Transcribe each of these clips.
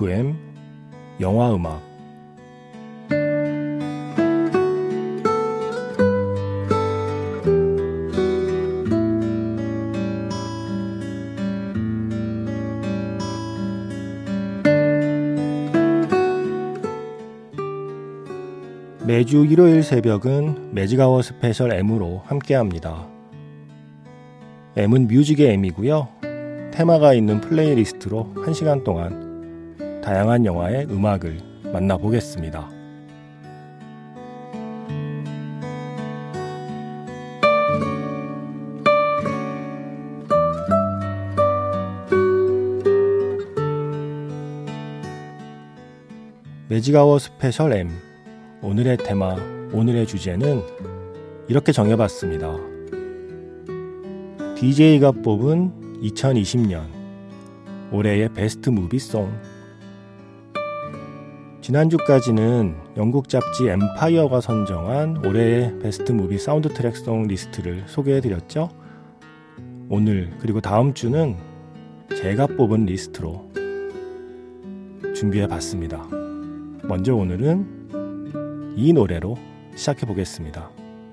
FM 영화음악 매주 일요일 새벽은 매직아워 스페셜 M으로 함께합니다. M은 뮤직의 M이고요. 테마가 있는 플레이리스트로 1시간 동안 다양한 영화의 음악을 만나보겠습니다. 매직아워 스페셜 M, 오늘의 테마, 오늘의 주제는 이렇게 정해봤습니다. DJ가 뽑은 2020년 올해의 베스트 무비송. 지난주까지는 영국 잡지 엠파이어가 선정한 올해의 베스트 무비 사운드 트랙송 리스트를 소개해드렸죠. 오늘 그리고 다음 주는 제가 뽑은 리스트로 준비해봤습니다. 먼저 오늘은 이 노래로 시작해보겠습니다.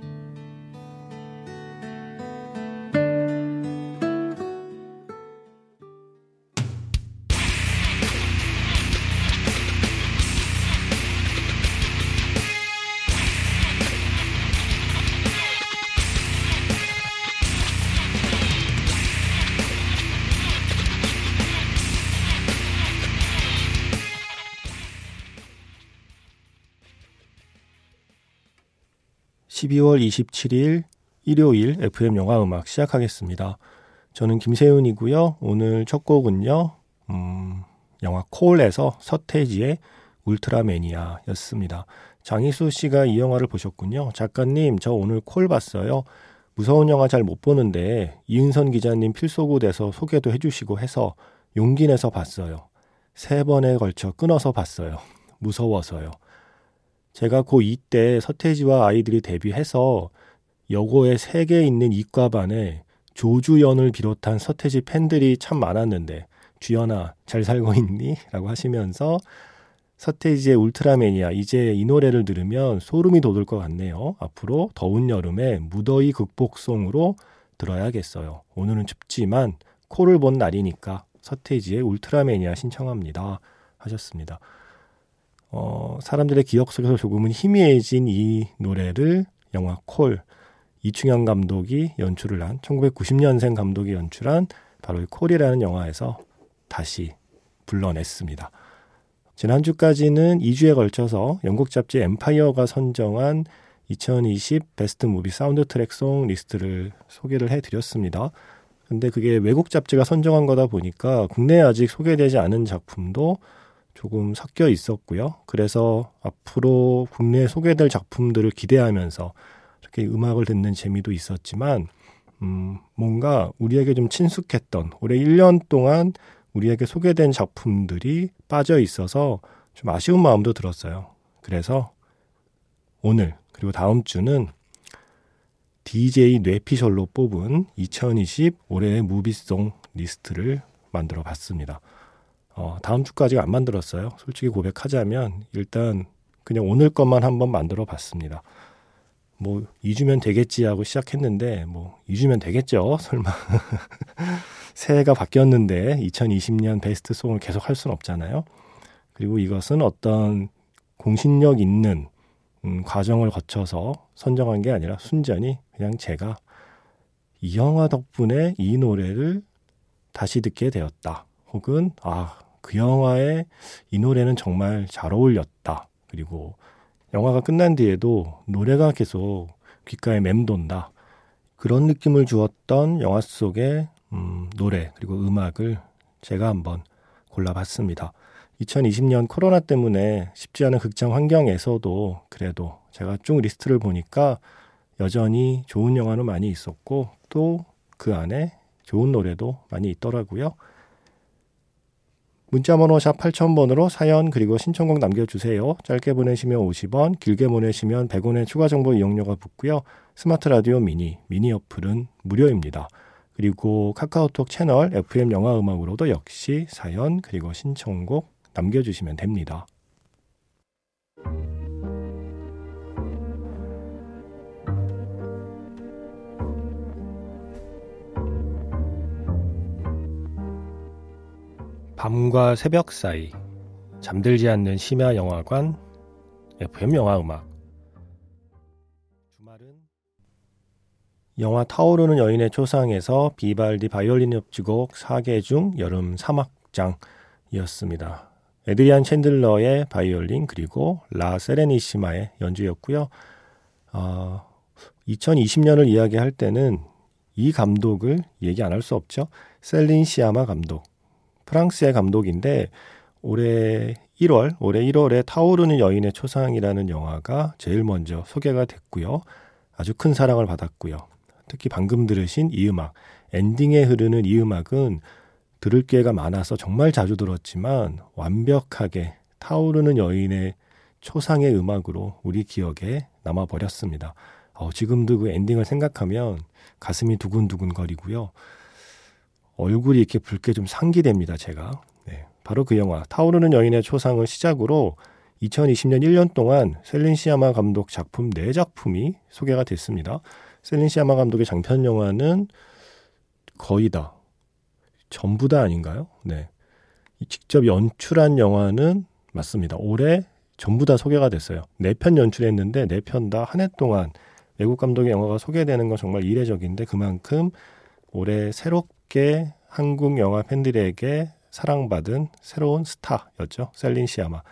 (12월 27일) 일요일 FM 영화음악 시작하겠습니다. 저는 김세윤이고요. 오늘 첫 곡은요. 영화 콜에서 서태지의 울트라매니아였습니다. 장희수 씨가 이 영화를 보셨군요. 작가님, 저 오늘 콜 봤어요. 무서운 영화 잘 못 보는데 이은선 기자님 필소구 돼서 소개도 해주시고 해서 용기 내서 봤어요. 3번에 걸쳐 끊어서 봤어요. 무서워서요. 제가 고2 때 서태지와 아이들이 데뷔해서 여고에 3개 있는 이과반에 조주연을 비롯한 서태지 팬들이 참 많았는데 주연아 잘 살고 있니? 라고 하시면서 서태지의 울트라매니아, 이제 이 노래를 들으면 소름이 돋을 것 같네요. 앞으로 더운 여름에 무더위 극복송으로 들어야겠어요. 오늘은 춥지만 코를 본 날이니까 서태지의 울트라매니아 신청합니다. 하셨습니다. 사람들의 기억 속에서 조금은 희미해진 이 노래를 영화 콜, 이충현 감독이 연출을 한 1990년생 감독이 연출한 바로 이 콜이라는 영화에서 다시 불러냈습니다. 지난주까지는 2주에 걸쳐서 영국 잡지 엠파이어가 선정한 2020 베스트 무비 사운드 트랙송 리스트를 소개를 해드렸습니다. 근데 그게 외국 잡지가 선정한 거다 보니까 국내에 아직 소개되지 않은 작품도 조금 섞여 있었고요. 그래서 앞으로 국내에 소개될 작품들을 기대하면서 이렇게 음악을 듣는 재미도 있었지만 뭔가 우리에게 좀 친숙했던 올해 1년 동안 우리에게 소개된 작품들이 빠져 있어서 좀 아쉬운 마음도 들었어요. 그래서 오늘 그리고 다음 주는 DJ 뇌피셜로 뽑은 2020 올해의 무비송 리스트를 만들어 봤습니다. 다음 주까지 안 만들었어요. 솔직히 고백하자면 일단 그냥 오늘 것만 한번 만들어 봤습니다. 2주면 되겠지 하고 시작했는데 2주면 되겠죠. 설마. 새해가 바뀌었는데 2020년 베스트 송을 계속 할 수는 없잖아요. 그리고 이것은 어떤 공신력 있는 과정을 거쳐서 선정한 게 아니라 순전히 그냥 제가 이 영화 덕분에 이 노래를 다시 듣게 되었다. 혹은 그 영화에 이 노래는 정말 잘 어울렸다. 그리고 영화가 끝난 뒤에도 노래가 계속 귓가에 맴돈다. 그런 느낌을 주었던 영화 속의 노래 그리고 음악을 제가 한번 골라봤습니다. 2020년 코로나 때문에 쉽지 않은 극장 환경에서도 그래도 제가 쭉 리스트를 보니까 여전히 좋은 영화는 많이 있었고 또 그 안에 좋은 노래도 많이 있더라고요. 문자번호 샵 8000번으로 사연 그리고 신청곡 남겨주세요. 짧게 보내시면 50원, 길게 보내시면 100원의 추가 정보 이용료가 붙고요. 스마트 라디오 미니 어플은 무료입니다. 그리고 카카오톡 채널 FM 영화음악으로도 역시 사연 그리고 신청곡 남겨주시면 됩니다. 밤과 새벽 사이, 잠들지 않는 심야 영화관, FM 영화음악. 주말은 영화 타오르는 여인의 초상에서 비발디 바이올린 협주곡 4개 중 여름 3악장이었습니다. 에드리안 챈들러의 바이올린 그리고 라 세레니시마의 연주였고요. 2020년을 이야기할 때는 이 감독을 얘기 안 할 수 없죠. 셀린 시아마 감독. 프랑스의 감독인데 올해 1월에 타오르는 여인의 초상이라는 영화가 제일 먼저 소개가 됐고요. 아주 큰 사랑을 받았고요. 특히 방금 들으신 이 음악, 엔딩에 흐르는 이 음악은 들을 기회가 많아서 정말 자주 들었지만 완벽하게 타오르는 여인의 초상의 음악으로 우리 기억에 남아버렸습니다. 지금도 그 엔딩을 생각하면 가슴이 두근두근거리고요. 얼굴이 이렇게 붉게 좀 상기됩니다, 제가. 네, 바로 그 영화 타오르는 여인의 초상을 시작으로 2020년 1년 동안 셀린 시아마 감독 작품 4작품이 소개가 됐습니다. 셀린 시아마 감독의 장편 영화는 거의 다, 전부 다 아닌가요? 네, 직접 연출한 영화는 맞습니다. 올해 전부 다 소개가 됐어요. 4편 연출했는데 4편 다 한 해 동안 외국 감독의 영화가 소개되는 건 정말 이례적인데 그만큼 올해 새롭게 한국 영화 팬들에게 사랑받은 새로운 스타였죠. 셀린 시아마.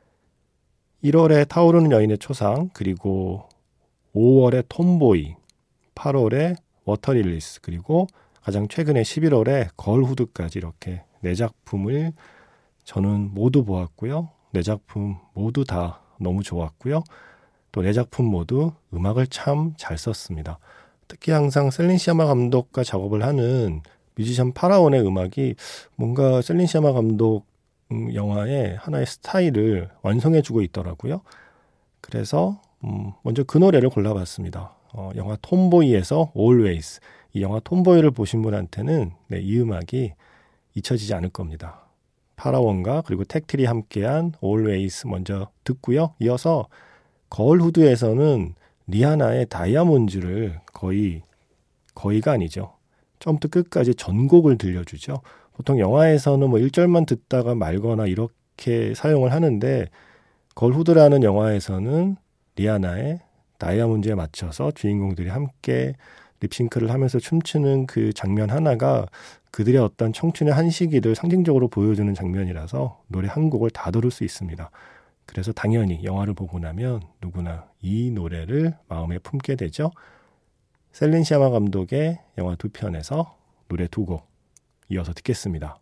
1월에 타오르는 여인의 초상, 그리고 5월에 톰보이, 8월에 워터릴리스, 그리고 가장 최근에 11월에 거울후드까지 이렇게 4작품을 저는 모두 보았고요. 4작품 모두 다 너무 좋았고요. 또 4작품 모두 음악을 참 잘 썼습니다. 특히 항상 셀린 시아마 감독과 작업을 하는 뮤지션 파라원의 음악이 뭔가 셀린 시아마 감독 영화의 하나의 스타일을 완성해주고 있더라고요. 그래서 먼저 그 노래를 골라봤습니다. 영화 톰보이에서 Always. 이 영화 톰보이를 보신 분한테는 이 음악이 잊혀지지 않을 겁니다. 파라원과 그리고 택틸이 함께한 Always 먼저 듣고요. 이어서 거울후드에서는 리아나의 다이아몬드를 거의가 아니죠. 처음부터 끝까지 전곡을 들려주죠. 보통 영화에서는 1절만 듣다가 말거나 이렇게 사용을 하는데 거울후드라는 영화에서는 리아나의 다이아몬드에 맞춰서 주인공들이 함께 립싱크를 하면서 춤추는 그 장면 하나가 그들의 어떤 청춘의 한 시기를 상징적으로 보여주는 장면이라서 노래 한 곡을 다 들을 수 있습니다. 그래서 당연히 영화를 보고 나면 누구나 이 노래를 마음에 품게 되죠. 셀린 시아마 감독의 영화 2편에서 노래 2곡 이어서 듣겠습니다.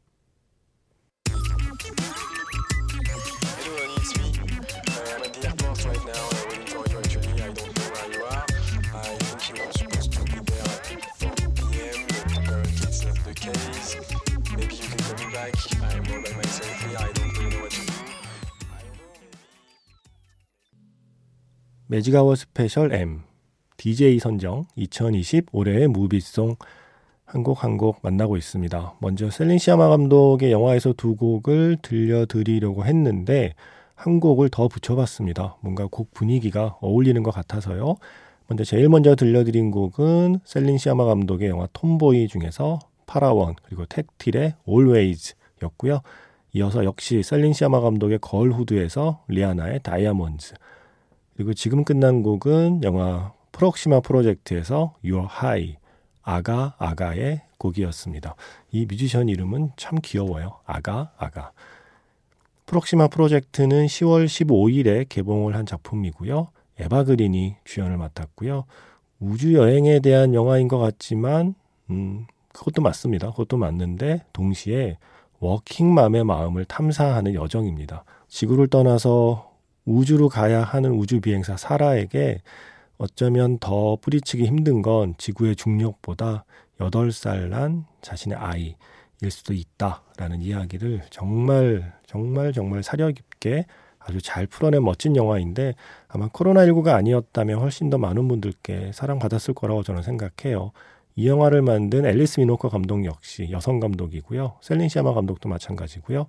매직아워 스페셜 M DJ 선정 2020 올해의 무비송 한 곡 만나고 있습니다. 먼저 셀린 시아마 감독의 영화에서 2곡을 들려드리려고 했는데 한 곡을 더 붙여봤습니다. 뭔가 곡 분위기가 어울리는 것 같아서요. 제일 먼저 들려드린 곡은 셀린 시아마 감독의 영화 톰보이 중에서 파라원 그리고 택틸의 Always 였고요. 이어서 역시 셀린 시아마 감독의 거울후드에서 리아나의 다이아몬드, 그리고 지금 끝난 곡은 영화 프록시마 프로젝트에서 Your High, 아가의 곡이었습니다. 이 뮤지션 이름은 참 귀여워요. 아가. 프록시마 프로젝트는 10월 15일에 개봉을 한 작품이고요. 에바 그린이 주연을 맡았고요. 우주여행에 대한 영화인 것 같지만 그것도 맞습니다. 그것도 맞는데 동시에 워킹맘의 마음을 탐사하는 여정입니다. 지구를 떠나서 우주로 가야 하는 우주비행사 사라에게 어쩌면 더 뿌리치기 힘든 건 지구의 중력보다 8살 난 자신의 아이일 수도 있다라는 이야기를 정말 사려 깊게 아주 잘 풀어낸 멋진 영화인데 아마 코로나19가 아니었다면 훨씬 더 많은 분들께 사랑받았을 거라고 저는 생각해요. 이 영화를 만든 앨리스 위노커 감독 역시 여성 감독이고요. 셀린 시아마 감독도 마찬가지고요.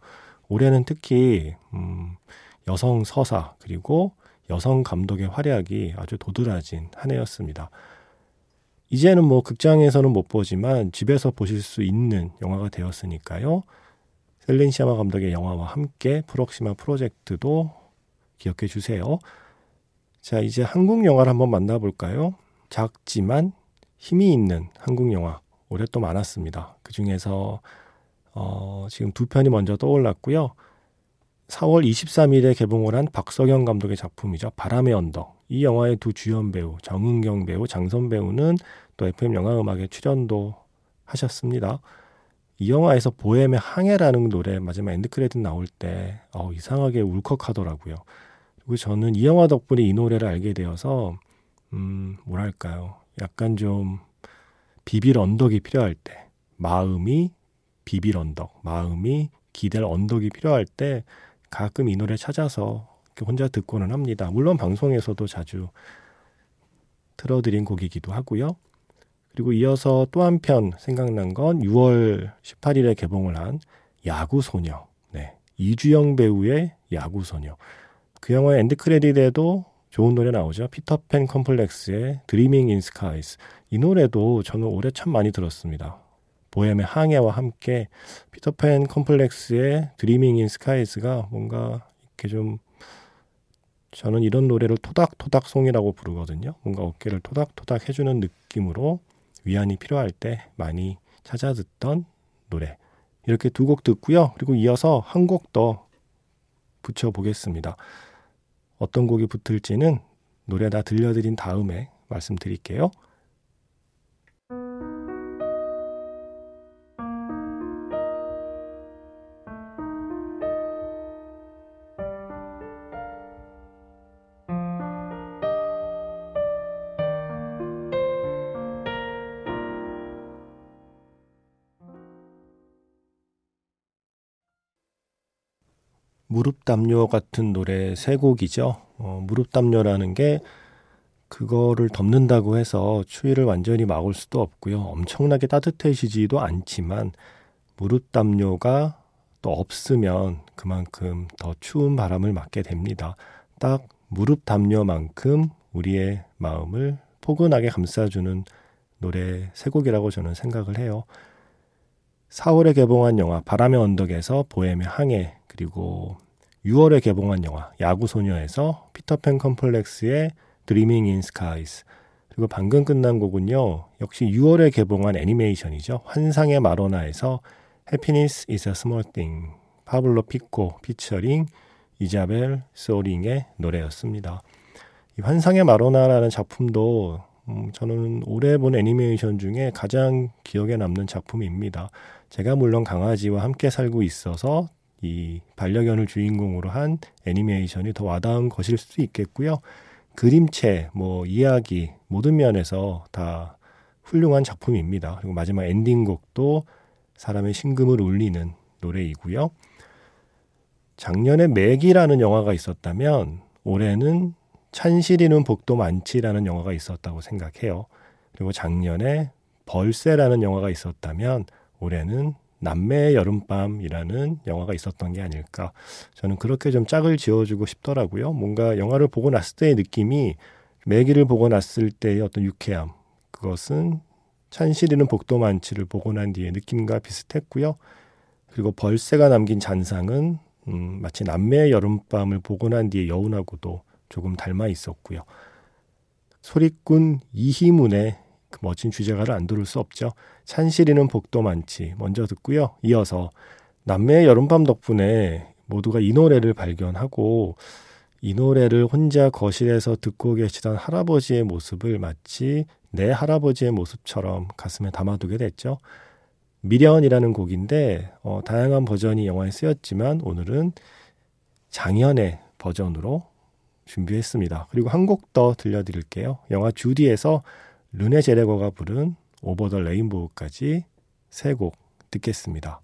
올해는 특히 여성 서사 그리고 여성 감독의 활약이 아주 도드라진 한 해였습니다. 이제는 뭐 극장에서는 못 보지만 집에서 보실 수 있는 영화가 되었으니까요. 셀린 시아마 감독의 영화와 함께 프록시마 프로젝트도 기억해 주세요. 자, 이제 한국 영화를 한번 만나볼까요? 작지만 힘이 있는 한국 영화 올해 또 많았습니다. 그 중에서 지금 두 편이 먼저 떠올랐고요. 4월 23일에 개봉을 한 박석영 감독의 작품이죠. 바람의 언덕. 이 영화의 두 주연 배우 정은경 배우, 장선 배우는 또 FM 영화음악에 출연도 하셨습니다. 이 영화에서 보헤미안 항해라는 노래 마지막 엔드 크레딧 나올 때 이상하게 울컥하더라고요. 그리고 저는 이 영화 덕분에 이 노래를 알게 되어서 뭐랄까요. 약간 좀 비빌 언덕이 필요할 때, 마음이 비빌 언덕, 마음이 기댈 언덕이 필요할 때 가끔 이 노래 찾아서 혼자 듣고는 합니다. 물론 방송에서도 자주 틀어드린 곡이기도 하고요. 그리고 이어서 또 한 편 생각난 건 6월 18일에 개봉을 한 야구소녀. 네, 이주영 배우의 야구소녀. 그 영화의 엔드 크레딧에도 좋은 노래 나오죠. 피터팬 컴플렉스의 드리밍 인 스카이스. 이 노래도 저는 올해 참 많이 들었습니다. 보헤미안 항해와 함께 피터팬 컴플렉스의 드리밍 인 스카이스가 뭔가 이렇게 좀 저는 이런 노래를 토닥토닥 송이라고 부르거든요. 뭔가 어깨를 토닥토닥 해주는 느낌으로 위안이 필요할 때 많이 찾아 듣던 노래. 이렇게 두 곡 듣고요. 그리고 이어서 한 곡 더 붙여보겠습니다. 어떤 곡이 붙을지는 노래 다 들려드린 다음에 말씀드릴게요. 무릎 담요 같은 노래 세 곡이죠. 무릎 담요라는 게 그거를 덮는다고 해서 추위를 완전히 막을 수도 없고요. 엄청나게 따뜻해지지도 않지만 무릎 담요가 또 없으면 그만큼 더 추운 바람을 맞게 됩니다. 딱 무릎 담요만큼 우리의 마음을 포근하게 감싸주는 노래 세 곡이라고 저는 생각을 해요. 4월에 개봉한 영화 바람의 언덕에서 보헤미안 항해, 그리고 6월에 개봉한 영화 야구소녀에서 피터팬 컴플렉스의 드리밍 인 스카이스, 그리고 방금 끝난 곡은요 역시 6월에 개봉한 애니메이션이죠. 환상의 마로나에서 Happiness is a small thing, 파블로 피코 피처링 이자벨 소링의 노래였습니다. 이 환상의 마로나라는 작품도 저는 올해 본 애니메이션 중에 가장 기억에 남는 작품입니다. 제가 물론 강아지와 함께 살고 있어서 이 반려견을 주인공으로 한 애니메이션이 더 와닿은 것일 수도 있겠고요. 그림체, 이야기 모든 면에서 다 훌륭한 작품입니다. 그리고 마지막 엔딩곡도 사람의 심금을 울리는 노래이고요. 작년에 맥이라는 영화가 있었다면 올해는 찬실이는 복도 많지라는 영화가 있었다고 생각해요. 그리고 작년에 벌새라는 영화가 있었다면 올해는 남매의 여름밤이라는 영화가 있었던 게 아닐까. 저는 그렇게 좀 짝을 지어주고 싶더라고요. 뭔가 영화를 보고 났을 때의 느낌이 매기를 보고 났을 때의 어떤 유쾌함, 그것은 찬실이는 복도 많지를 보고 난 뒤의 느낌과 비슷했고요. 그리고 벌새가 남긴 잔상은 마치 남매의 여름밤을 보고 난 뒤의 여운하고도 조금 닮아 있었고요. 소리꾼 이희문의 그 멋진 주제가를 안 들을 수 없죠. 찬실이는 복도 많지 먼저 듣고요. 이어서 남매의 여름밤 덕분에 모두가 이 노래를 발견하고 이 노래를 혼자 거실에서 듣고 계시던 할아버지의 모습을 마치 내 할아버지의 모습처럼 가슴에 담아두게 됐죠. 미련이라는 곡인데 다양한 버전이 영화에 쓰였지만 오늘은 장현의 버전으로 준비했습니다. 그리고 한 곡 더 들려드릴게요. 영화 주디에서 르네 제레거가 부른 오버 더 레인보우까지 세 곡 듣겠습니다.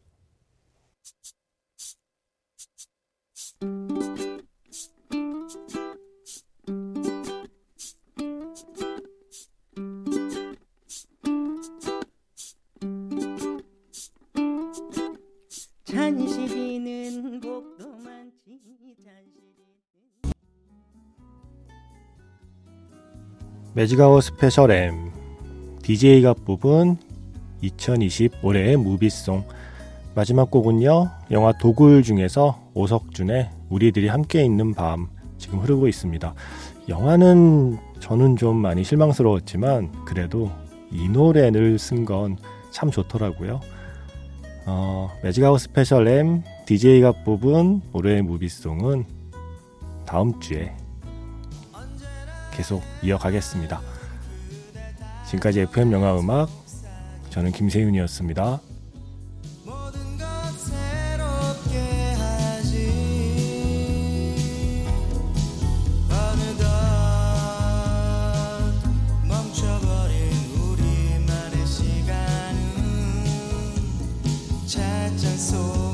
찬실이는 복 매직아워 스페셜 M DJ가 뽑은 2020 올해의 무비송. 마지막 곡은요, 영화 도굴 중에서 오석준의 우리들이 함께 있는 밤 지금 흐르고 있습니다. 영화는 저는 좀 많이 실망스러웠지만 그래도 이 노래를 쓴 건 참 좋더라고요. 매직아워 스페셜 M DJ가 뽑은 올해의 무비송은 다음 주에 계속 이어가겠습니다. 지금까지 FM 영화음악, 저는 김세윤이었습니다. so